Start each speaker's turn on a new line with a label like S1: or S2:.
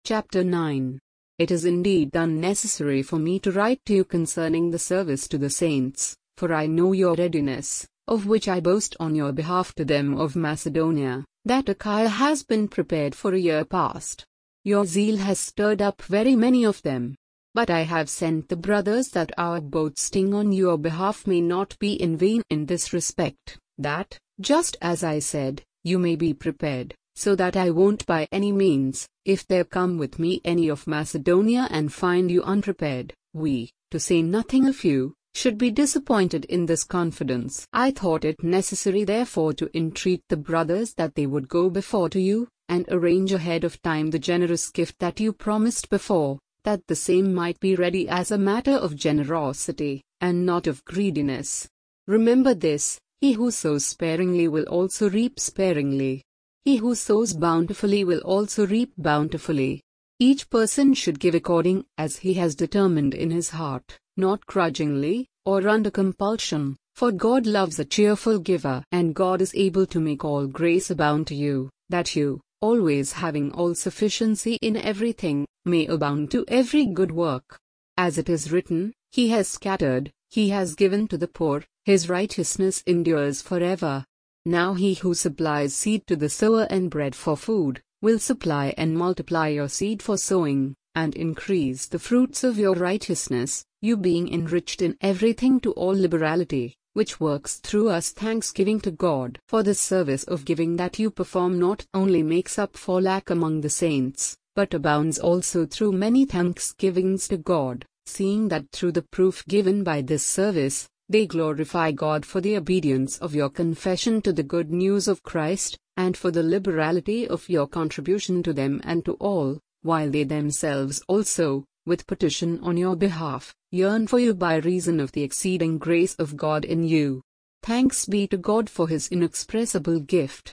S1: Chapter 9. It is indeed unnecessary for me to write to you concerning the service to the saints, for I know your readiness, of which I boast on your behalf to them of Macedonia, that Achaia has been prepared for a year past. Your zeal has stirred up very many of them. But I have sent the brothers that our boasting on your behalf may not be in vain in this respect, that, just as I said, you may be prepared, so that I won't by any means, if there come with me any of Macedonia and find you unprepared, we, to say nothing of you, should be disappointed in this confidence. I thought it necessary therefore to entreat the brothers that they would go before to you, and arrange ahead of time the generous gift that you promised before, that the same might be ready as a matter of generosity, and not of greediness. Remember this, he who sows sparingly will also reap sparingly. He who sows bountifully will also reap bountifully. Each person should give according as he has determined in his heart, not grudgingly, or under compulsion, for God loves a cheerful giver. And God is able to make all grace abound to you, that you, always having all sufficiency in everything, may abound to every good work. As it is written, He has scattered, He has given to the poor, His righteousness endures forever. Now He who supplies seed to the sower and bread for food, will supply and multiply your seed for sowing, and increase the fruits of your righteousness, you being enriched in everything to all liberality, which works through us thanksgiving to God. For the service of giving that you perform not only makes up for lack among the saints, but abounds also through many thanksgivings to God, seeing that through the proof given by this service, they glorify God for the obedience of your confession to the good news of Christ, and for the liberality of your contribution to them and to all, while they themselves also, with petition on your behalf, yearn for you by reason of the exceeding grace of God in you. Thanks be to God for His inexpressible gift.